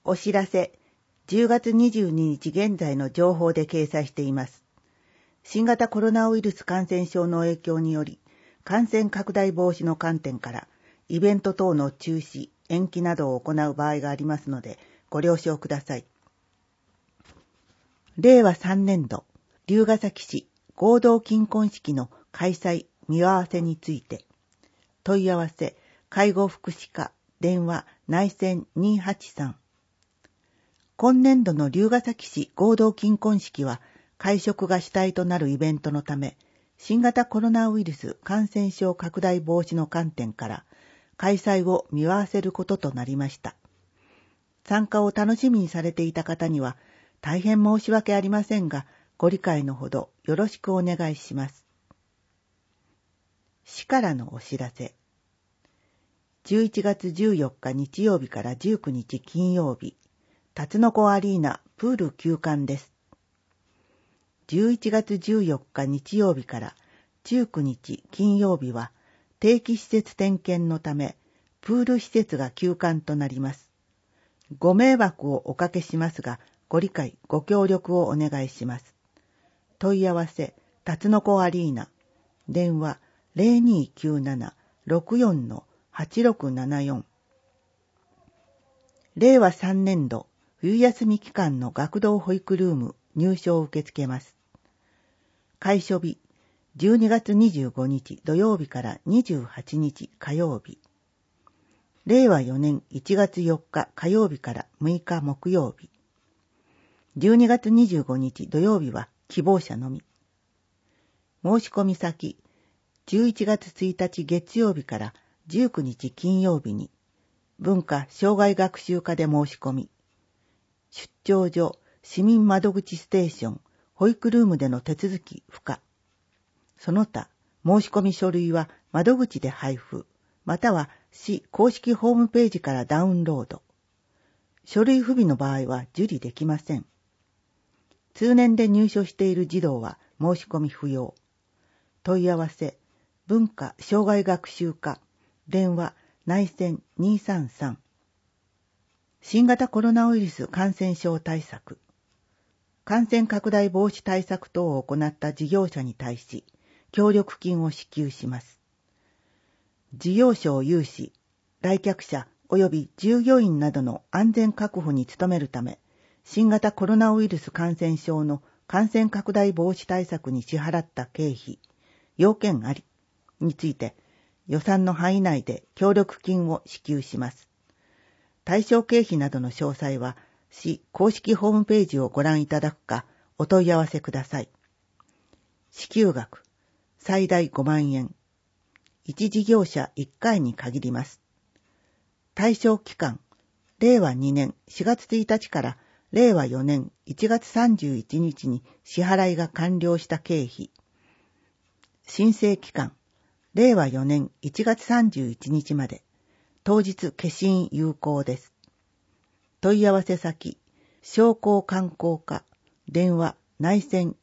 お知らせ、10月22日現在の情報で掲載しています。新型コロナウイルス感染症の影響により、感染拡大防止の観点から、イベント等の中止、延期などを行う場合がありますので、ご了承ください。令和3年度、龍ケ崎市合同金婚式の開催見合わせについて、問い合わせ、介護福祉課、電話、内線283。今年度の龍ケ崎市合同金婚式は、会食が主体となるイベントのため、新型コロナウイルス感染症拡大防止の観点から、開催を見合わせることとなりました。参加を楽しみにされていた方には、大変申し訳ありませんが、ご理解のほどよろしくお願いします。市からのお知らせ。11月14日日曜日から19日金曜日、タツノコアリーナプール休館です。11月14日日曜日から19日金曜日は定期施設点検のためプール施設が休館となります。ご迷惑をおかけしますが、ご理解ご協力をお願いします。問い合わせ、タツノコアリーナ、電話 0297-64-8674。令和3年度冬休み期間の学童保育ルーム入所を受け付けます。開所日、12月25日土曜日から28日火曜日。令和4年1月4日火曜日から6日木曜日。12月25日土曜日は希望者のみ。申し込み先、11月1日月曜日から19日金曜日に、文化障害学習課で申し込み、出張所、市民窓口ステーション、保育ルームでの手続き不可。その他、申し込み書類は窓口で配布、または市公式ホームページからダウンロード。書類不備の場合は受理できません。通年で入所している児童は申し込み不要。問い合わせ、文化障害学習課、電話、内線233。新型コロナウイルス感染症対策。感染拡大防止対策等を行った事業者に対し、協力金を支給します。事業所を有し、来客者及び従業員などの安全確保に努めるため、新型コロナウイルス感染症の感染拡大防止対策に支払った経費、要件ありについて、予算の範囲内で協力金を支給します。対象経費などの詳細は、市公式ホームページをご覧いただくか、お問い合わせください。支給額、最大5万円。1事業者1回に限ります。対象期間、令和2年4月1日から令和4年1月31日に支払いが完了した経費。申請期間、令和4年1月31日まで。当日消印有効です。問い合わせ先、商工観光課、電話、内線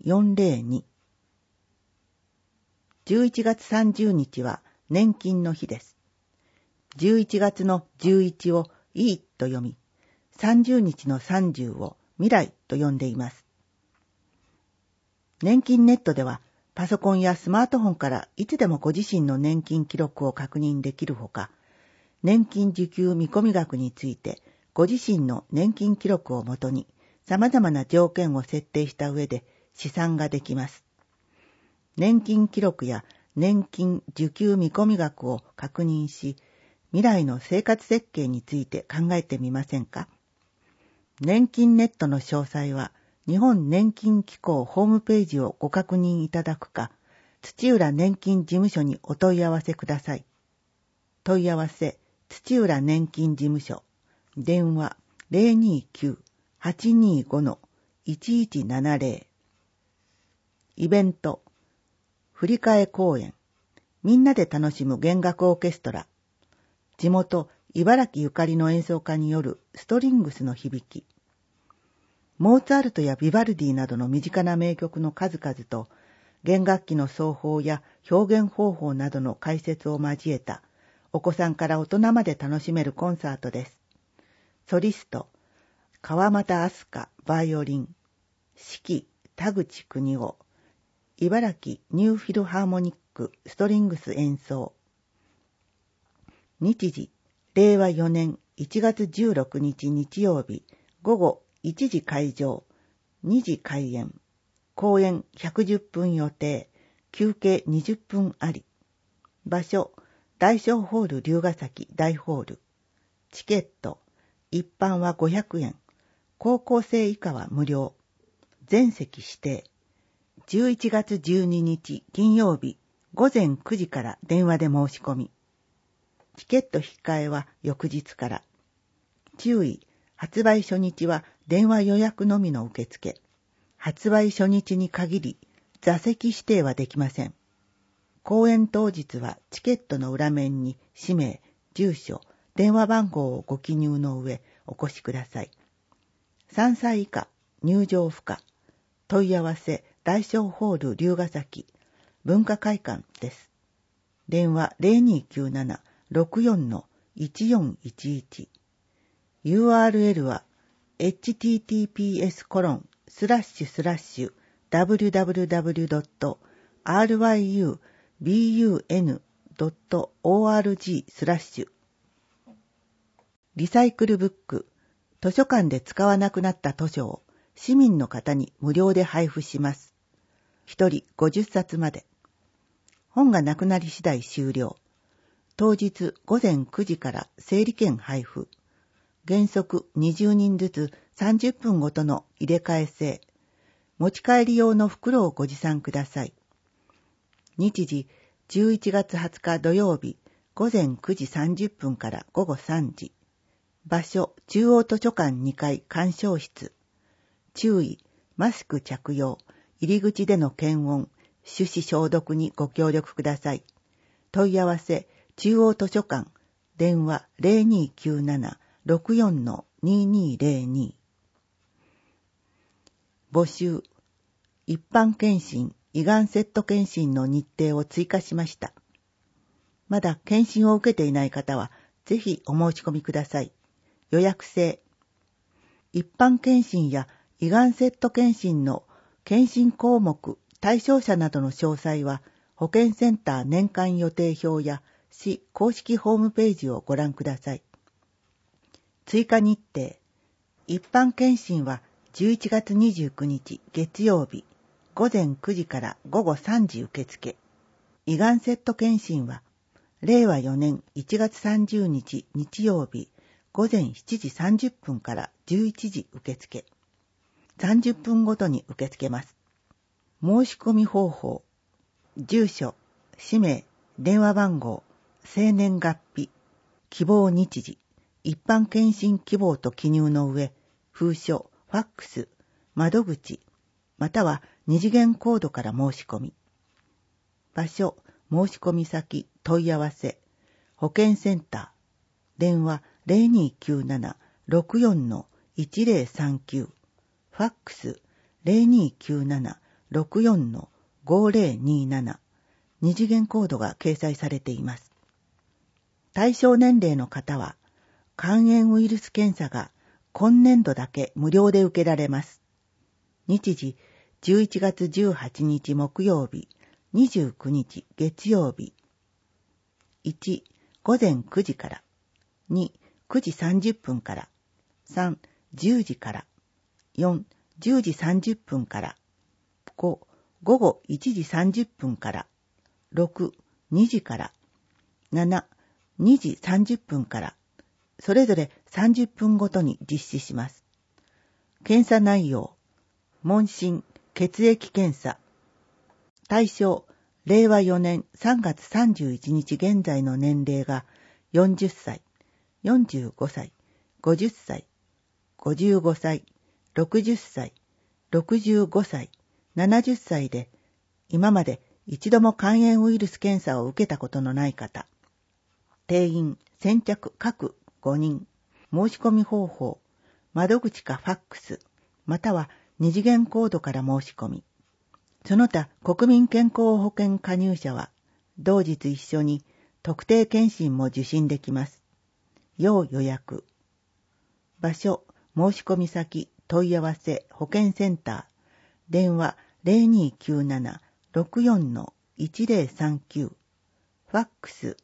402。11月30日は年金の日です。11月の11をいいと読み、30日の30を未来と呼んでいます。年金ネットでは、パソコンやスマートフォンからいつでもご自身の年金記録を確認できるほか、年金受給見込み額について、ご自身の年金記録をもとに、様々な条件を設定した上で試算ができます。年金記録や年金受給見込み額を確認し、未来の生活設計について考えてみませんか？年金ネットの詳細は、日本年金機構ホームページをご確認いただくか、土浦年金事務所にお問い合わせください。問い合わせ、土浦年金事務所、電話 029-825-1170。イベント、振り替え公演、みんなで楽しむ弦楽オーケストラ、地元茨城ゆかりの演奏家によるストリングスの響き、モーツァルトやビバルディなどの身近な名曲の数々と、弦楽器の奏法や表現方法などの解説を交えた、お子さんから大人まで楽しめるコンサートです。ソリスト、 川又飛鳥バイオリン、指揮田口邦夫、茨城ニューフィルハーモニックストリングス演奏。日時、令和4年1月16日日曜日、午後1時開場、2時開演、公演110分予定、休憩20分あり。場所、大正ホール龍ヶ崎大ホール。チケット、一般は500円、高校生以下は無料。全席指定。11月12日金曜日午前9時から電話で申し込み。チケット引換えは翌日から。注意、発売初日は電話予約のみの受付。発売初日に限り座席指定はできません。公演当日はチケットの裏面に氏名、住所、電話番号をご記入の上お越しください。3歳以下入場不可。問い合わせ大正ホール龍ヶ崎文化会館です。電話 0297-64-1411。URL は https://www.rybun.org/ リサイクルブック、図書館で使わなくなった図書を市民の方に無料で配布します。1人50冊まで。本がなくなり次第終了。当日午前9時から整理券配布。原則20人ずつ30分ごとの入れ替え制。持ち帰り用の袋をご持参ください。日時11月20日土曜日午前9時30分から午後3時。場所中央図書館2階鑑賞室。注意、マスク着用、入り口での検温、手指消毒にご協力ください。問い合わせ、中央図書館、電話 0297-64-2202。募集、一般検診、胃がんセット検診の日程を追加しました。まだ検診を受けていない方は、ぜひお申し込みください。予約制。一般検診や胃がんセット検診の検診項目、対象者などの詳細は、保健センター年間予定表や市公式ホームページをご覧ください。追加日程。一般検診は11月29日月曜日、午前9時から午後3時受付。胃がんセット検診は、令和4年1月30日日曜日、午前7時30分から11時受付。30分ごとに受け付けます。申し込み方法。住所、氏名、電話番号、生年月日、希望日時、一般検診希望と記入の上、封書、ファックス、窓口、または二次元コードから申し込み。場所、申し込み先、問い合わせ、保健センター、電話0297-64-1039、ファックス0297-64-5027、二次元コードが掲載されています。対象年齢の方は、肝炎ウイルス検査が今年度だけ無料で受けられます。日時、11月18日木曜日、29日月曜日。1、午前9時から。2、9時30分から。3、10時から。4、10時30分から。5、午後1時30分から。6、2時から。7、2時30分から。それぞれ30分ごとに実施します。検査内容。問診、血液検査。対象、令和4年3月31日現在の年齢が40歳、45歳、50歳、55歳、60歳、65歳、70歳で、今まで一度も肝炎ウイルス検査を受けたことのない方。定員、先着各5人。申し込み方法、窓口かファックス、または二次元コードから申し込み。その他、国民健康保険加入者は、同日一緒に特定健診も受診できます。要予約。場所、 申し込み先、問い合わせ、保健センター、電話 0297-64-1039、ファックス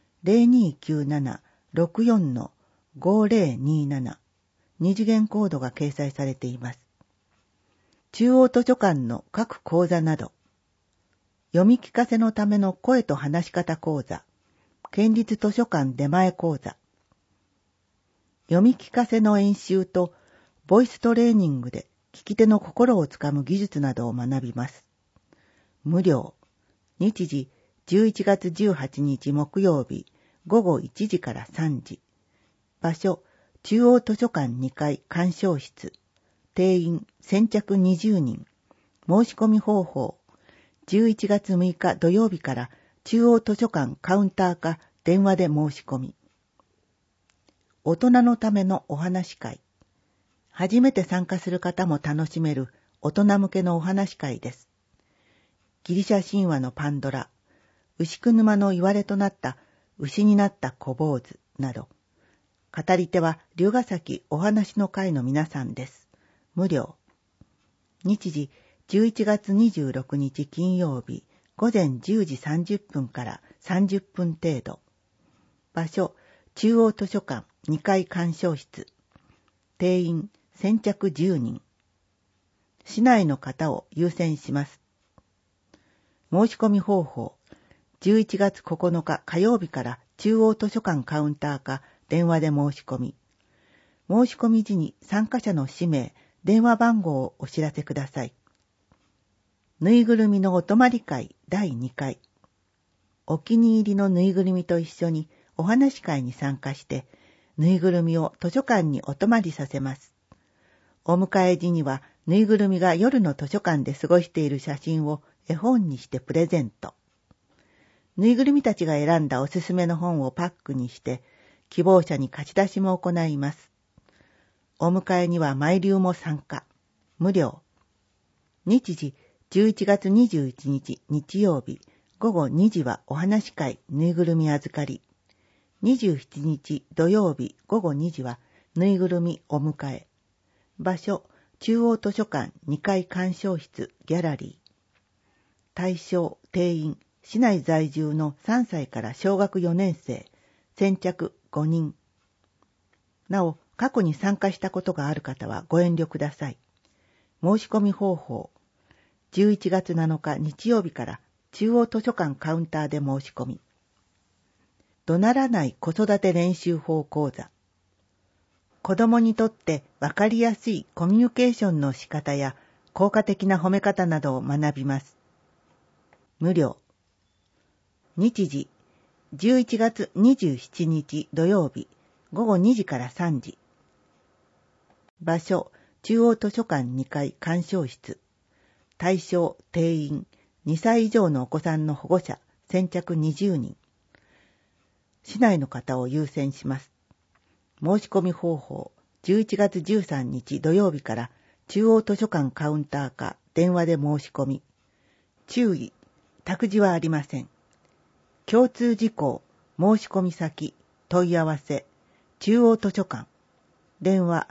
0297-64-5027、二次元コードが掲載されています。中央図書館の各講座など、読み聞かせのための声と話し方講座、県立図書館出前講座、読み聞かせの演習とボイストレーニングで聞き手の心をつかむ技術などを学びます。無料。日時11月18日木曜日午後1時から3時。場所、中央図書館2階鑑賞室。定員先着20人。申し込み方法。11月6日土曜日から中央図書館カウンターか電話で申し込み。大人のためのお話会。初めて参加する方も楽しめる大人向けのお話会です。ギリシャ神話のパンドラ、牛久沼の言われとなった牛になった小坊主など、語り手は龍ヶ崎お話の会の皆さんです。無料。日時11月26日金曜日午前10時30分から30分程度。場所、中央図書館2階鑑賞室。定員先着10人。市内の方を優先します。申し込み方法。11月9日火曜日から中央図書館カウンターか電話で申し込み。申し込み時に参加者の氏名、電話番号をお知らせください。ぬいぐるみのお泊まり会第2回。お気に入りのぬいぐるみと一緒にお話会に参加して、ぬいぐるみを図書館にお泊まりさせます。お迎え時には、ぬいぐるみが夜の図書館で過ごしている写真を絵本にしてプレゼント。ぬいぐるみたちが選んだおすすめの本をパックにして、希望者に貸し出しも行います。お迎えにはマイリュウも参加。無料。日時11月21日日曜日午後2時はお話会ぬいぐるみ預かり。27日土曜日午後2時はぬいぐるみお迎え。場所、中央図書館2階鑑賞室ギャラリー。対象、定員、市内在住の3歳から小学4年生、先着5人。なお、過去に参加したことがある方はご遠慮ください。申し込み方法。11月7日日曜日から中央図書館カウンターで申し込み。怒鳴らない子育て練習法講座。子供にとってわかりやすいコミュニケーションの仕方や効果的な褒め方などを学びます。無料。日時、11月27日土曜日午後2時から3時。場所、中央図書館2階鑑賞室。対象、定員、2歳以上のお子さんの保護者、先着20人。市内の方を優先します。申し込み方法、11月13日土曜日から中央図書館カウンターか電話で申し込み。注意、託児はありません。共通事項、申し込み先、問い合わせ、中央図書館。電話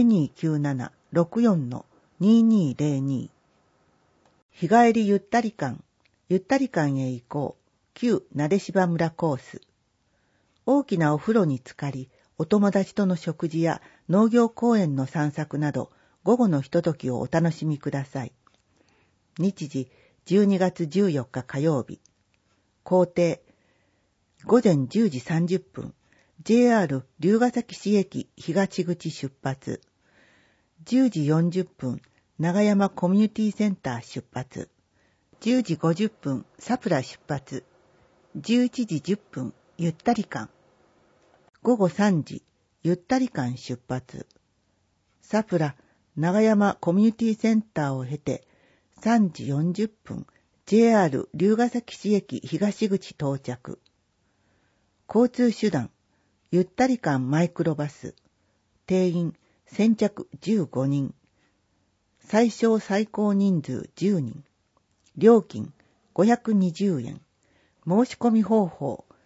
0297-64-2202。日帰りゆったり館へ行こう、旧撫柴村コース。大きなお風呂に浸かり、お友達との食事や農業公園の散策など、午後のひとときをお楽しみください。日時、12月14日火曜日。行程、午前10時30分、JR 龍ヶ崎市駅東口出発。10時40分、長山コミュニティセンター出発。10時50分、サプラ出発。11時10分、ゆったり館。午後3時、ゆったり館出発。サプラ、長山コミュニティセンターを経て、3時40分、JR 龍ヶ崎市駅東口到着。交通手段、ゆったり館マイクロバス。定員、先着15人。最小最高人数10人。料金、520円。申し込み方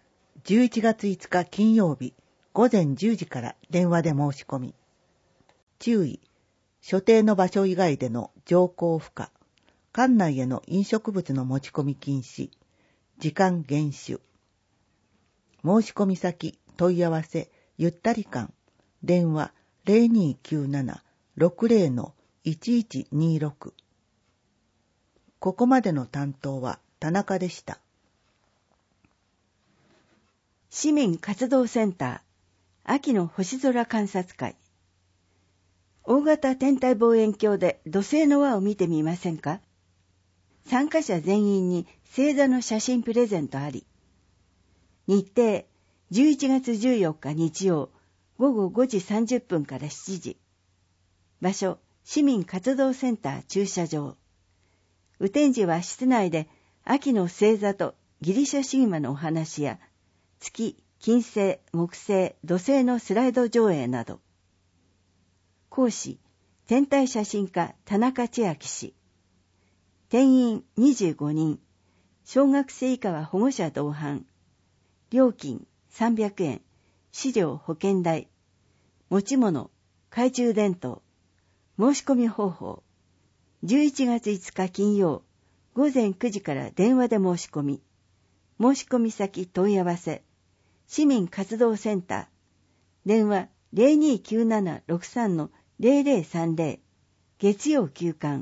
法、11月5日金曜日、午前10時から電話で申し込み。 注意、所定の場所以外での乗降不可、館内への飲食物の持ち込み禁止、時間厳守。申し込み先、問い合わせ、ゆったり館、電話 0297-60-1126。ここまでの担当は田中でした。 市民活動センター、秋の星空観察会。大型天体望遠鏡で土星の輪を見てみませんか？参加者全員に星座の写真プレゼントあり。日程、11月14日日曜、午後5時30分から7時。場所、市民活動センター駐車場。雨天時は室内で秋の星座とギリシャ神話のお話や、月、金星、木星、土星のスライド上映など。講師、天体写真家田中千秋氏。定員25人。小学生以下は保護者同伴。料金300円。飼料保険代。持ち物、懐中電灯。申し込み方法。11月5日金曜、午前9時から電話で申し込み。申し込み先問い合わせ。市民活動センター。電話 0297-63-0030。月曜休館。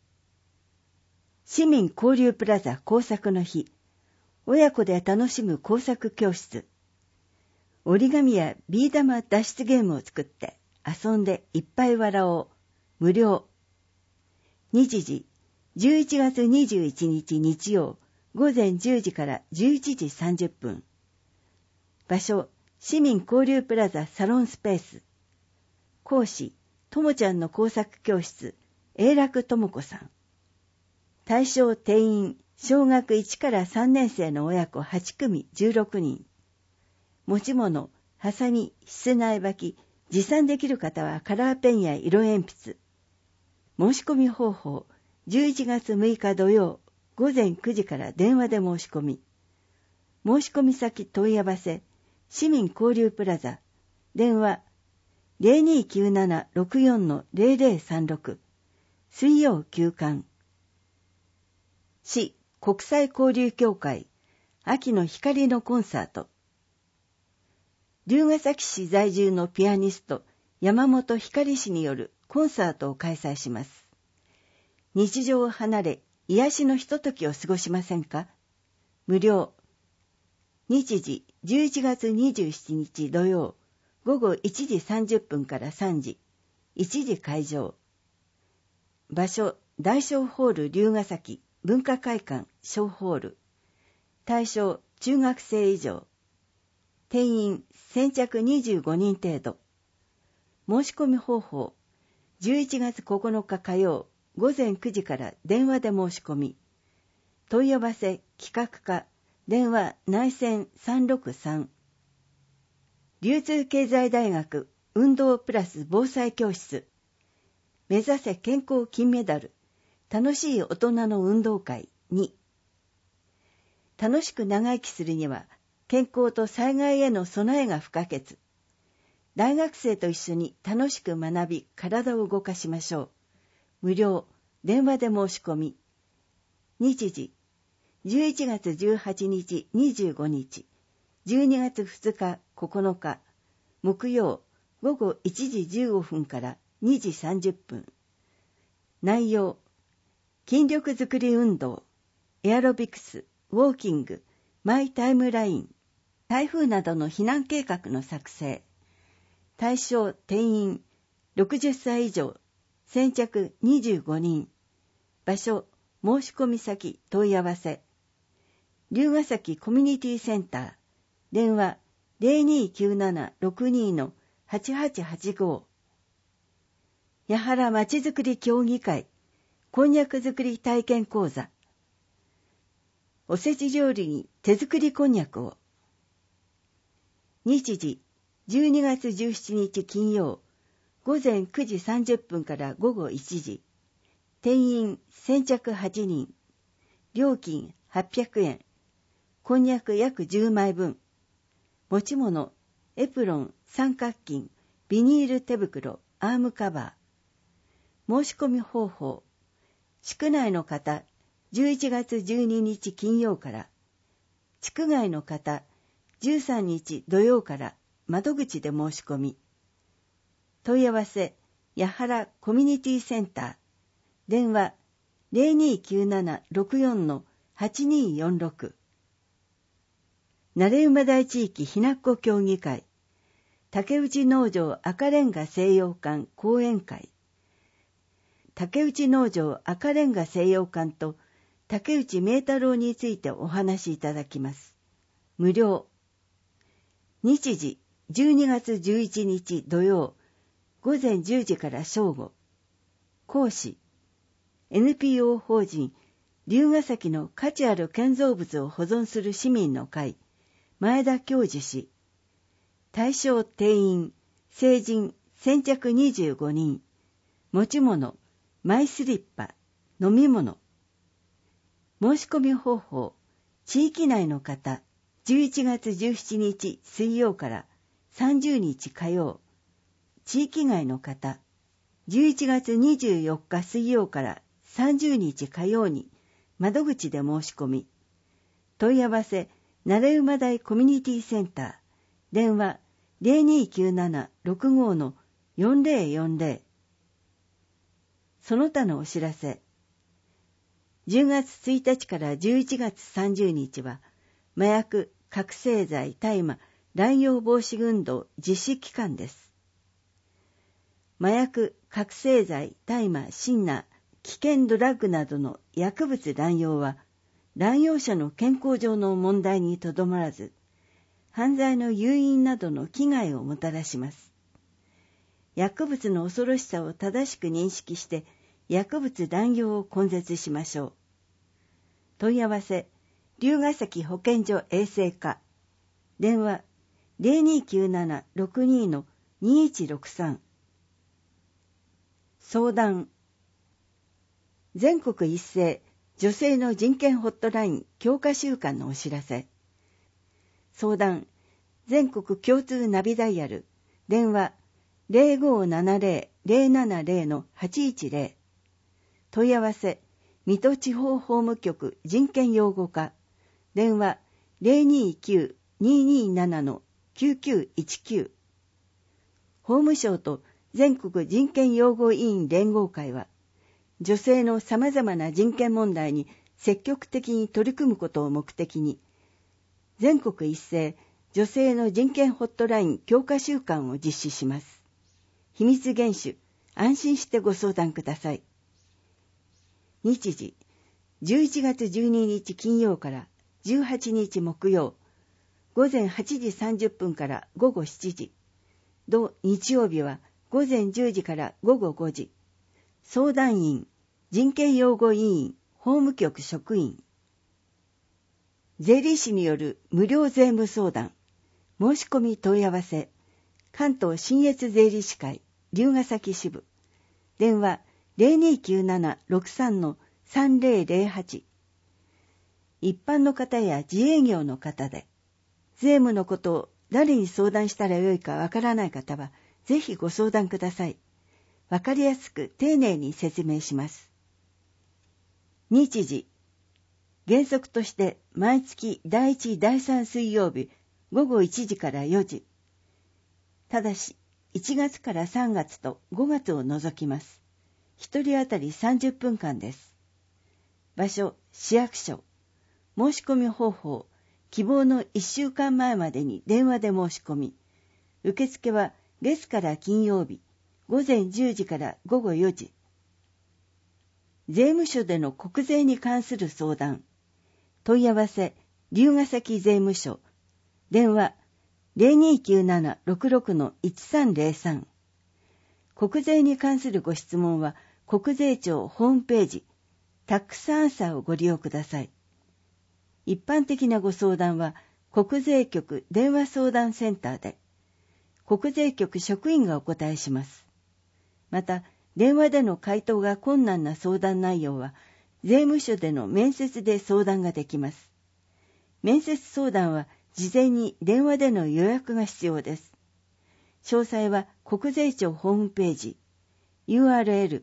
市民交流プラザ工作の日。親子で楽しむ工作教室。折り紙やビー玉脱出ゲームを作って遊んでいっぱい笑おう。無料。日時、11月21日日曜、午前10時から11時30分。場所、市民交流プラザサロンスペース。講師、ともちゃんの工作教室、永楽とも子さん。対象定員、小学1から3年生の親子8組16人。持ち物、ハサミ、室内履き、持参できる方はカラーペンや色鉛筆。申し込み方法、11月6日土曜、午前9時から電話で申し込み。申し込み先問い合わせ、市民交流プラザ、電話 0297-64-0036、水曜休館。市国際交流協会、秋の光のコンサート。龍ケ崎市在住のピアニスト、山本光氏によるコンサートを開催します。日常を離れ、癒しのひとときを過ごしませんか？無料。日時、11月27日土曜、午後1時30分から3時、1時会場。場所、大小ホール龍ケ崎文化会館小ホール。対象、中学生以上。定員、先着25人程度。申し込み方法、11月9日火曜、午前9時から電話で申し込み。問い合わせ、企画課、電話内線363。流通経済大学運動プラス防災教室。目指せ健康金メダル。楽しい大人の運動会2。楽しく長生きするには健康と災害への備えが不可欠。大学生と一緒に楽しく学び、体を動かしましょう。無料、電話で申し込み。日時、11月18日25日、12月2日9日、木曜、午後1時15分から2時30分。内容、筋力づくり運動、エアロビクス、ウォーキング、マイタイムライン、台風などの避難計画の作成。対象定員60歳以上、先着25人。場所、申し込み先問い合わせ。龍ケ崎コミュニティセンター。電話 0297-62-8885。八原まちづくり協議会。こんにゃく作り体験講座。おせち料理に手作りこんにゃくを。日時、12月17日金曜、午前9時30分から午後1時。定員先着8人。料金800円。こんにゃく約10枚分。持ち物、エプロン、三角巾、ビニール手袋、 アームカバー。申し込み方法。地区内の方、11月12日金曜から、地区外の方、13日土曜から窓口で申し込み。問い合わせ、八原コミュニティセンター。電話、0297-64-8246。慣馬台地域ひなっこ協議会。竹内農場赤レンガ西洋館講演会。竹内農場赤レンガ西洋館と竹内明太郎についてお話しいただきます。無料。日時12月11日土曜午前10時から正午。講師 NPO 法人龍ヶ崎の価値ある建造物を保存する市民の会前田教授氏。対象定員成人先着25人。持ち物マイスリッパ飲み物。申し込み方法。地域内の方11月17日水曜から30日火曜。地域外の方11月24日水曜から30日火曜に窓口で申し込み。問い合わせ慣馬台コミュニティセンター。電話0297-65-4040。その他のお知らせ。10月1日から11月30日は麻薬、覚醒剤、大麻、乱用防止運動実施期間です。麻薬、覚醒剤、大麻、シンナー、危険ドラッグなどの薬物乱用は、乱用者の健康上の問題にとどまらず、犯罪の誘因などの危害をもたらします。薬物の恐ろしさを正しく認識して、薬物乱用を根絶しましょう。問い合わせ、龍ヶ崎保健所衛生課。電話、0297-62-2163。相談。全国一斉女性の人権ホットライン強化週間のお知らせ。相談。全国共通ナビダイヤル。電話 0570-070-810。問い合わせ。水戸地方法務局人権擁護課。電話 029-227-9919。法務省と全国人権擁護委員連合会は、女性の様々な人権問題に積極的に取り組むことを目的に、全国一斉女性の人権ホットライン強化週間を実施します。秘密厳守、安心してご相談ください。日時、11月12日金曜から18日木曜、午前8時30分から午後7時、同日曜日は午前10時から午後5時、相談員、人権擁護委員、法務局職員。税理士による無料税務相談、申し込み問い合わせ、関東信越税理士会、龍ヶ崎支部。電話0297-63-3008。一般の方や自営業の方で、税務のことを誰に相談したらよいかわからない方は、ぜひご相談ください。わかりやすく丁寧に説明します。日時。原則として毎月第1、第3水曜日午後1時から4時。ただし、1月から3月と5月を除きます。1人当たり30分間です。場所、市役所。申し込み方法、希望の1週間前までに電話で申し込み。受付は月から金曜日、午前10時から午後4時。税務署での国税に関する相談。問い合わせ、龍ヶ崎税務署。電話、0297-66-1303。国税に関するご質問は、国税庁ホームページ、タックスアンサーをご利用ください。一般的なご相談は、国税局電話相談センターで、国税局職員がお答えします。また、電話での回答が困難な相談内容は、税務署での面接で相談ができます。面接相談は、事前に電話での予約が必要です。 詳細は国税庁ホームページ、URL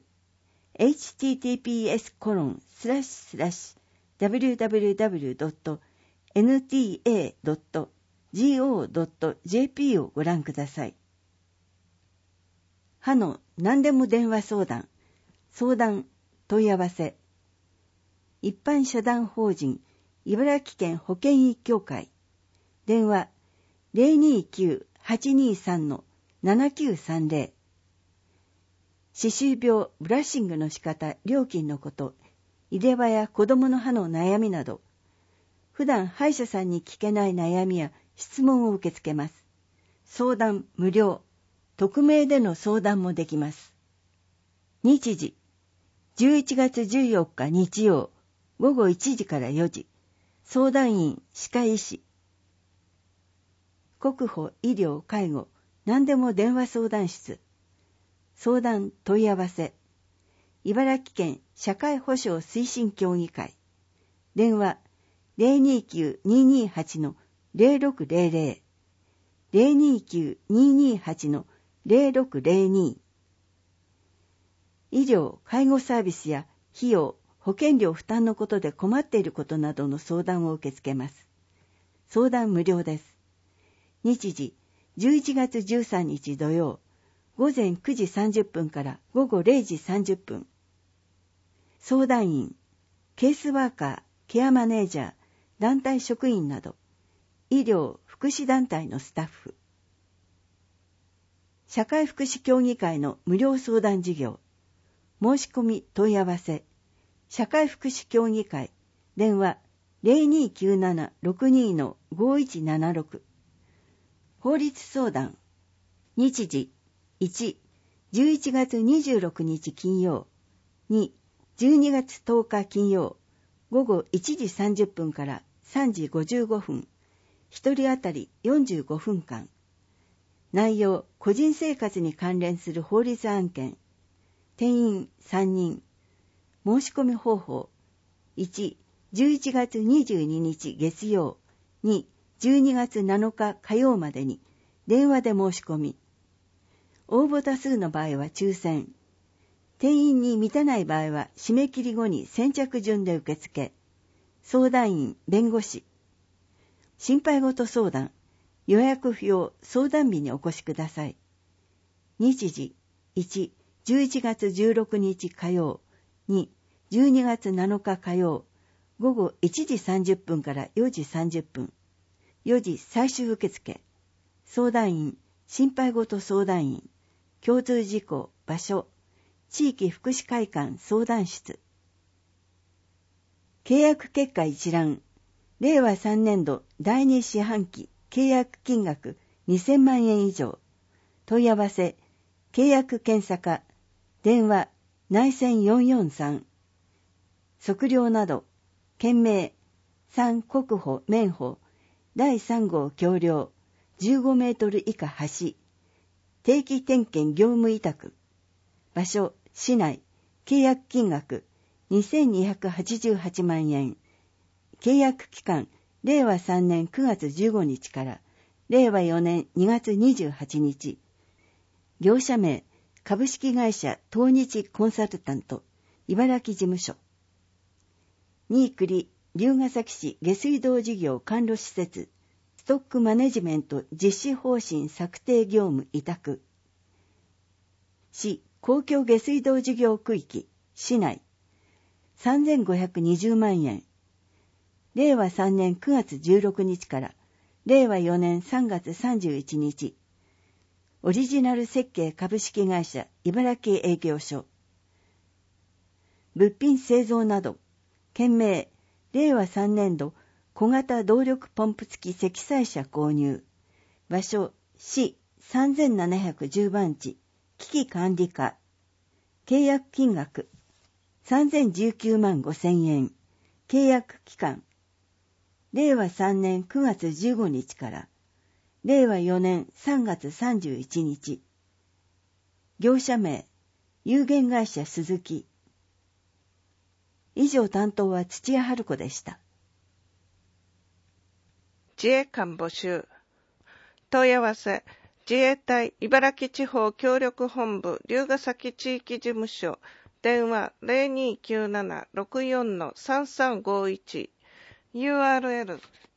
https://www.nta.go.jp をご覧ください。歯の何でも電話相談、問い合わせ。一般社団法人茨城県保健医協会。電話 029-823-7930。歯周病、ブラッシングの仕方、料金のこと、入れ歯や子供の歯の悩みなど、普段歯医者さんに聞けない悩みや質問を受け付けます。相談無料、匿名での相談もできます。日時、11月14日日曜、午後1時から4時、相談員、歯科医師。国保、医療、介護、何でも電話相談室。相談問い合わせ。茨城県社会保障推進協議会。電話 029-228-0600。029-228-0602。医療・介護サービスや費用、保険料負担のことで困っていることなどの相談を受け付けます。相談無料です。日時、11月13日土曜、午前9時30分から午後0時30分。相談員、ケースワーカー、ケアマネージャー、団体職員など、医療・福祉団体のスタッフ。社会福祉協議会の無料相談事業。申し込み問い合わせ。社会福祉協議会。電話 0297-62-5176。法律相談。日時1、11月26日金曜。2、12月10日金曜。午後1時30分から3時55分。1人当たり45分間。内容、個人生活に関連する法律案件。定員3人。申し込み方法。1、11月22日月曜。2、12月7日火曜までに電話で申し込み。応募多数の場合は抽選。定員に満たない場合は締め切り後に先着順で受付。相談員、弁護士。心配事相談。予約不要、相談日にお越しください。日時1、11月16日火曜。2、12月7日火曜。午後1時30分から4時30分。4時最終受付。相談員、心配事相談員。共通事項、場所。地域福祉会館相談室。契約結果一覧。令和3年度第2四半期契約金額2000万円以上。問い合わせ、契約検査課。電話、内線443。測量など、県名、3国保免保、第3号橋梁、15メートル以下橋。定期点検業務委託。場所、市内。契約金額、2288万円。契約期間、令和3年9月15日から、令和4年2月28日。業者名、株式会社東日コンサルタント、茨城事務所。新栗、龍ケ崎市下水道事業管路施設、ストックマネジメント実施方針策定業務委託。市公共下水道事業区域、市内。3520万円。令和3年9月16日から、令和4年3月31日。オリジナル設計株式会社茨城営業所。物品製造など、県名、令和3年度小型動力ポンプ付き積載車購入。場所、市3710番地、危機管理課。契約金額、3019万5000円。契約期間、令和3年9月15日から、令和4年3月31日。業者名、有限会社鈴木。以上担当は土屋春子でした。 自衛官募集。問い合わせ自衛隊茨城地方協力本部龍ケ崎地域事務所電話 0297-64-3351 URL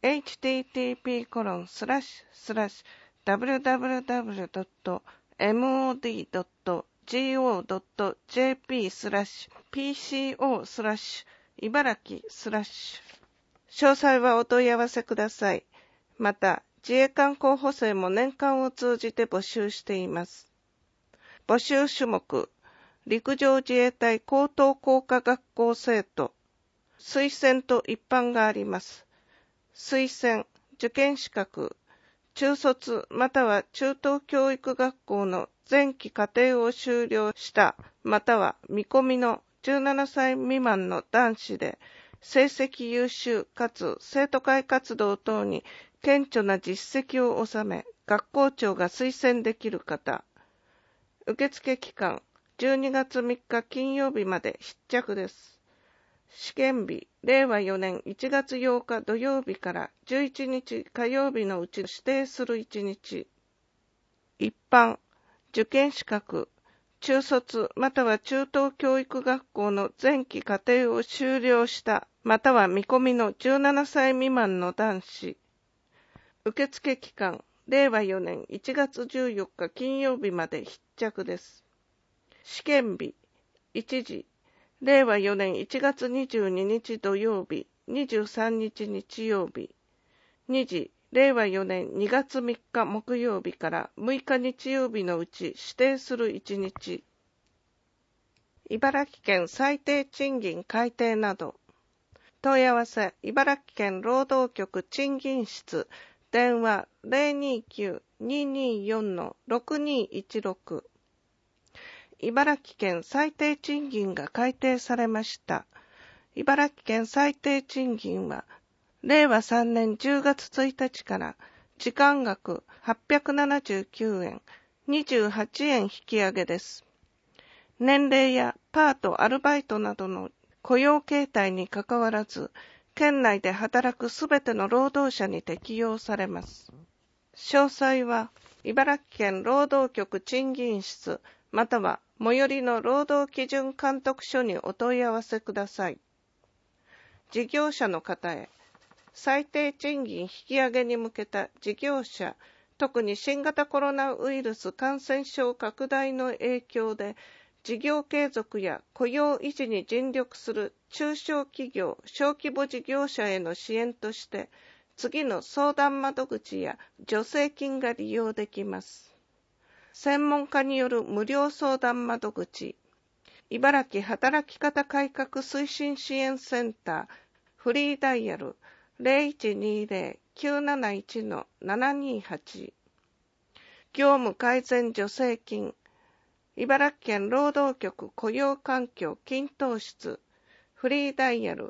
http://www.mod.go.jp/pco/ 茨城/詳細はお問い合わせください。また、自衛官候補生も年間を通じて募集しています。募集種目、陸上自衛隊高等工科学校生徒、推薦と一般があります。推薦、受験資格、中卒または中等教育学校の前期課程を修了したまたは見込みの17歳未満の男子で、成績優秀かつ生徒会活動等に顕著な実績を収め、学校長が推薦できる方。受付期間、12月3日金曜日まで必着です。試験日、令和4年1月8日土曜日から11日火曜日のうち指定する1日。一般、受験資格、中卒または中等教育学校の前期課程を修了したまたは見込みの17歳未満の男子。受付期間、令和4年1月14日金曜日まで必着です。試験日、1時、令和4年1月22日土曜日、23日日曜日。2時、令和4年2月3日木曜日から6日日曜日のうち指定する1日。茨城県最低賃金改定など。問い合わせ、茨城県労働局賃金室、電話 029-224-6216。茨城県最低賃金が改定されました。茨城県最低賃金は、令和3年10月1日から時間額879円、28円引き上げです。年齢やパート、アルバイトなどの雇用形態にかかわらず、県内で働くすべての労働者に適用されます。詳細は、茨城県労働局賃金室、または最寄りの労働基準監督署にお問い合わせください。事業者の方へ、最低賃金引き上げに向けた事業者、特に新型コロナウイルス感染症拡大の影響で、事業継続や雇用維持に尽力する中小企業・小規模事業者への支援として、次の相談窓口や助成金が利用できます。専門家による無料相談窓口、茨城働き方改革推進支援センター、フリーダイヤル 0120-971-728。業務改善助成金、茨城県労働局雇用環境均等室、フリーダイヤル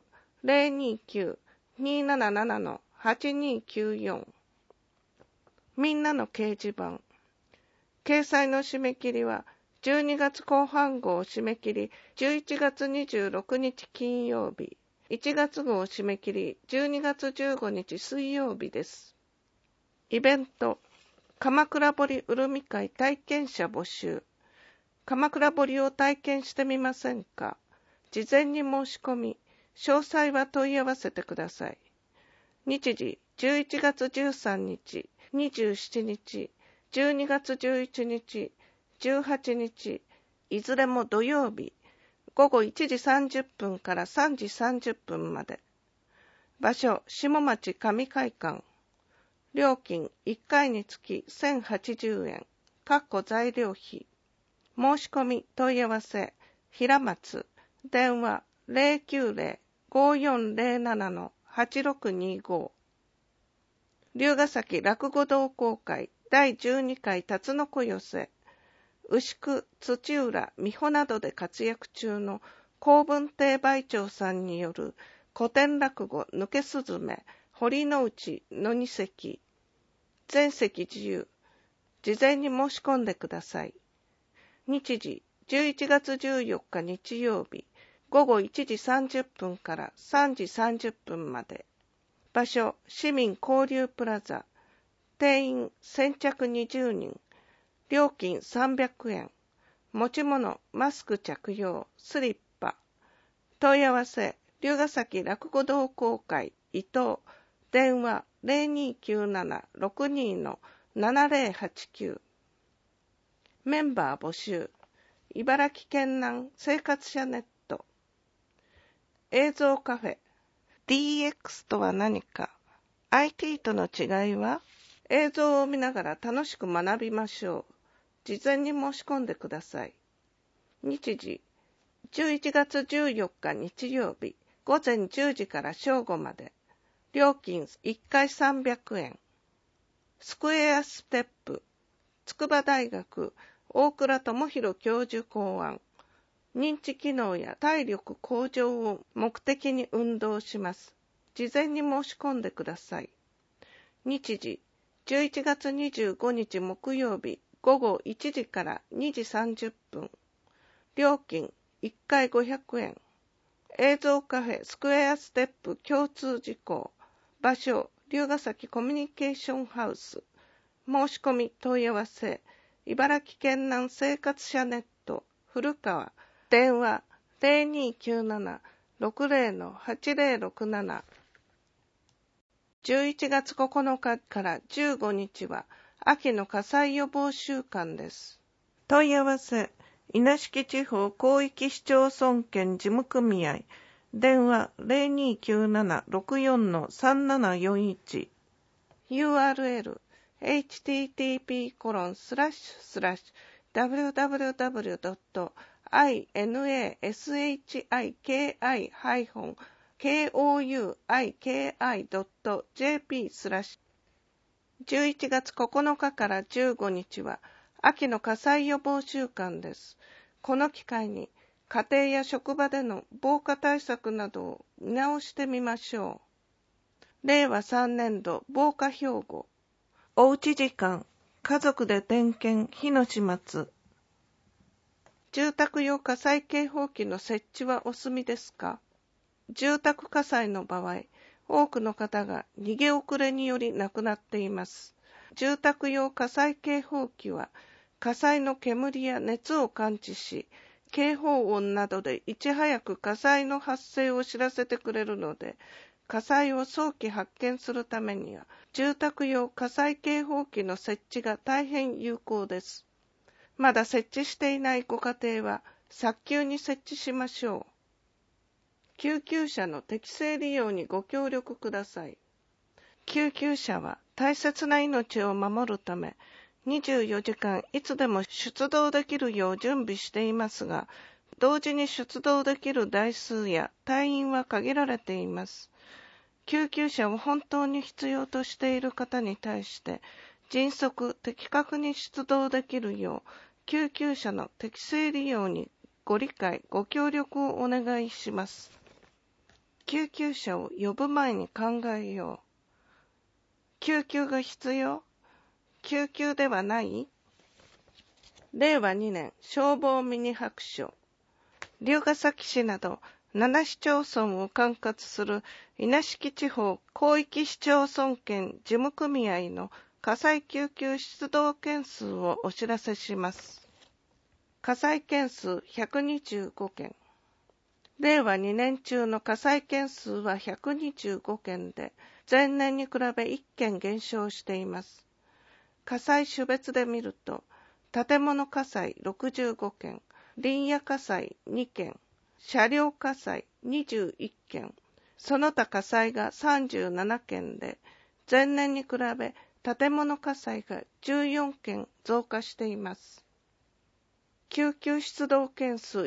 029-277-8294。みんなの掲示板。掲載の締め切りは12月後半号締め切り11月26日金曜日、1月号締め切り12月15日水曜日です。イベント、鎌倉彫うるみ会体験者募集。鎌倉彫を体験してみませんか？事前に申し込み、詳細は問い合わせてください。日時、11月13日、27日、12月11日、18日、いずれも土曜日、午後1時30分から3時30分まで。場所、下町上会館。料金、1回につき1080円、材料費。申し込み問い合わせ、平松、電話 090-5407-8625。龍ケ崎落語同好会第12回辰の子寄せ、牛久、土浦、美穂などで活躍中の公文亭梅長さんによる古典落語抜けすずめ、堀之内の2席。全席自由。事前に申し込んでください。日時、11月14日日曜日、午後1時30分から3時30分まで。場所、市民交流プラザ。定員先着20人。 料金300円。持ち物、マスク着用、スリッパ。問い合わせ、龍ヶ崎落語同好会伊藤。電話 0297-62-7089。メンバー募集。茨城県南生活者ネット。映像カフェ。DX とは何か。IT との違いは？映像を見ながら楽しく学びましょう。事前に申し込んでください。日時、11月14日日曜日、午前10時から正午まで。料金1回300円。スクエアステップ、筑波大学、大倉智弘教授考案。認知機能や体力向上を目的に運動します。事前に申し込んでください。日時、11月25日木曜日、午後1時から2時30分。料金1回500円。映像カフェスクエアステップ共通事項。場所、龍ヶ崎コミュニケーションハウス。申し込み問い合わせ、茨城県南生活者ネット、古川。電話 0297-60-8067。11月9日から15日は秋の火災予防週間です。問い合わせ、稲敷地方広域市町村圏事務組合。電話 0297-64-3741。URL http://www.inashiki-koiki.jp/。 11月9日から15日は秋の火災予防週間です。この機会に家庭や職場での防火対策などを見直してみましょう。令和3年度防火標語。おうち時間、家族で点検、火の始末。住宅用火災警報器の設置はお済みですか？住宅火災の場合、多くの方が逃げ遅れにより亡くなっています。住宅用火災警報器は、火災の煙や熱を感知し、警報音などでいち早く火災の発生を知らせてくれるので、火災を早期発見するためには、住宅用火災警報器の設置が大変有効です。まだ設置していないご家庭は、早急に設置しましょう。救急車の適正利用にご協力ください。救急車は大切な命を守るため、24時間いつでも出動できるよう準備していますが、同時に出動できる台数や隊員は限られています。救急車を本当に必要としている方に対して、迅速・的確に出動できるよう、救急車の適正利用にご理解・ご協力をお願いします。救急車を呼ぶ前に考えよう。救急が必要？救急ではない？令和2年消防ミニ白書。龍ヶ崎市など7市町村を管轄する稲敷地方広域市町村圏事務組合の火災救急出動件数をお知らせします。火災件数125件。令和2年中の火災件数は125件で、前年に比べ1件減少しています。火災種別で見ると、建物火災65件、林野火災2件、車両火災21件、その他火災が37件で、前年に比べ建物火災が14件増加しています。救急出動件数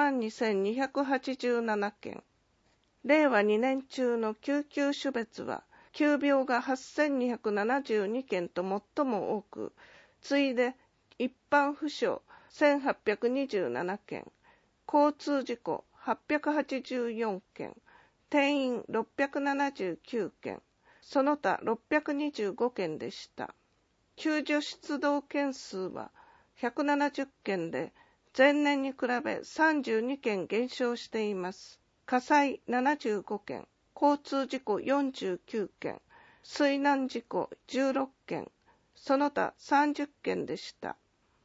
12,287 件。令和2年中の救急種別は、急病が 8,272 件と最も多く、次いで一般負傷1,827 件、交通事故884件、転院679件、その他625件でした。救助出動件数は170件で、前年に比べ32件減少しています。火災75件、交通事故49件、水難事故16件、その他30件でした。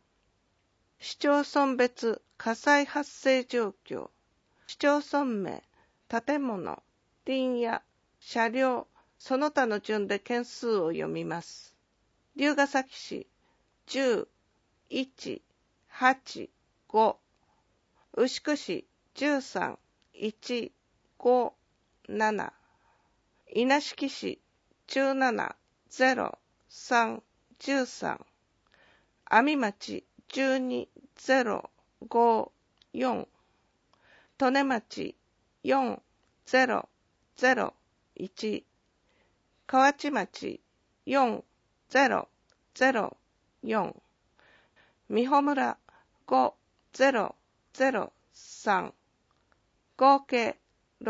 市町村別火災発生状況、市町村名、建物、林野、車両、その他の順で件数を読みます。龍ケ崎市10、1、8、5、牛久市13、1、5、7、稲敷市17、0、3、13、阿見町12、0、5、4、利根町4、0、0、1、河内町4、0、0、4、美穂村5、0、0、3、合計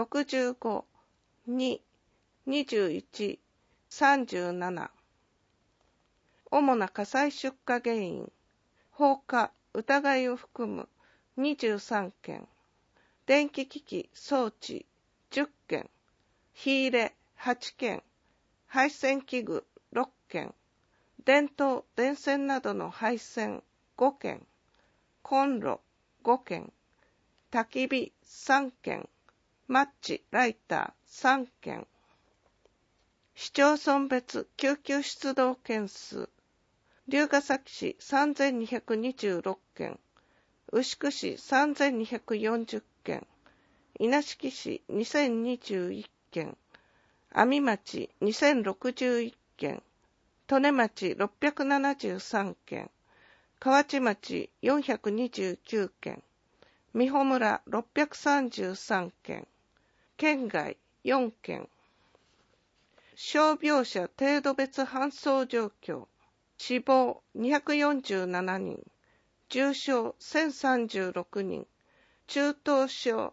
65、2、21、37。主な火災出火原因、放火、疑いを含む23件、電気機器装置10件、火入れ8件、配線器具6件、電灯、電線などの配線5件、コンロ5件、焚き火3件、マッチ、ライター3件。市町村別救急出動件数、龍ケ崎市3226件、牛久市3240件、稲敷市2021件、阿見町2061件、利根町673件、河内町429件、美穂村633件、県外4件。傷病者程度別搬送状況、死亡247人、重傷1036人、中等症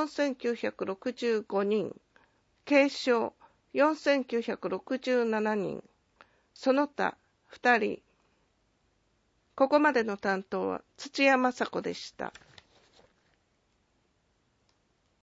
4965人、軽傷4967人、その他2人。ここまでの担当は土屋雅子でした。